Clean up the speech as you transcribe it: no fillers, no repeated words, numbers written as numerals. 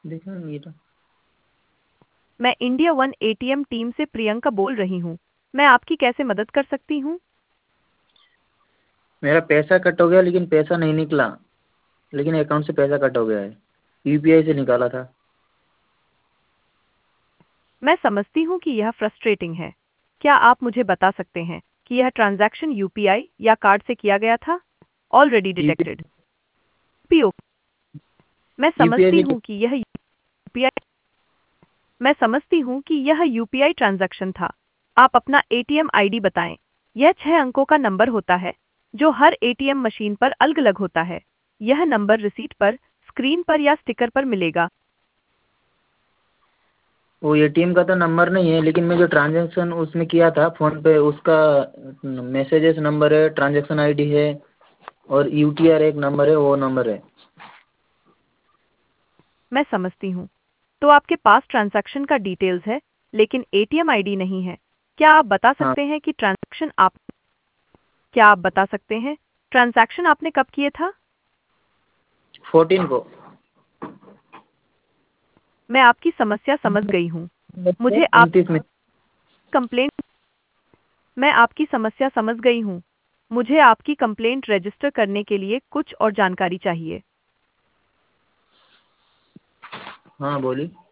देखा मेरा। मैं इंडिया वन एटीएम टीम से प्रियंका बोल रही हूँ। मैं आपकी कैसे मदद कर सकती हूँ? मेरा पैसा कट हो गया लेकिन पैसा नहीं निकला, लेकिन अकाउंट से पैसा कट हो गया है, यूपीआई से निकाला था। मैं समझती हूँ कि यह फ्रस्ट्रेटिंग है। क्या आप मुझे बता सकते हैं कि यह ट्रांजैक्शन यूपीआई या कार्ड से किया गया था? Already detected. यूपीआई पीओ। मैं यूपीआई समझती से। हूँ कि यह यूपीआई मैं समझती हूँ कि यह यूपीआई ट्रांजैक्शन था। आप अपना एटीएम आईडी बताएं। यह 6 अंकों का नंबर होता है जो हर एटीएम मशीन पर अलग-अलग होता है। यह नंबर रिसीट पर, स्क्रीन पर या स्टिकर पर मिलेगा। वो एटीएम का तो नंबर नहीं है, लेकिन मैं जो ट्रांजैक्शन उसमें किया था फ़ोन पे उसका मैसेजेस नंबर है, ट्रांजैक्शन आईडी है और यूटीआर एक नंबर है, वो नंबर है। मैं समझती हूँ। तो आपके पास ट्रांजैक्शन का डिटेल्स है, लेकिन एटीएम आईडी नहीं है। क्या आप बता हाँ, सकते हैं कि क्या आप बता सकते हैं ट्रांजैक्शन आपने कब किए था? 14 को। मैं आपकी समस्या समझ गई हूँ। मुझे आप 29 में। कंप्लेंट मैं आपकी समस्या समझ गई हूँ। मुझे आपकी कंप्लेंट रजिस्टर करने के लिए कुछ और जानकारी चाहिए। हाँ बोली।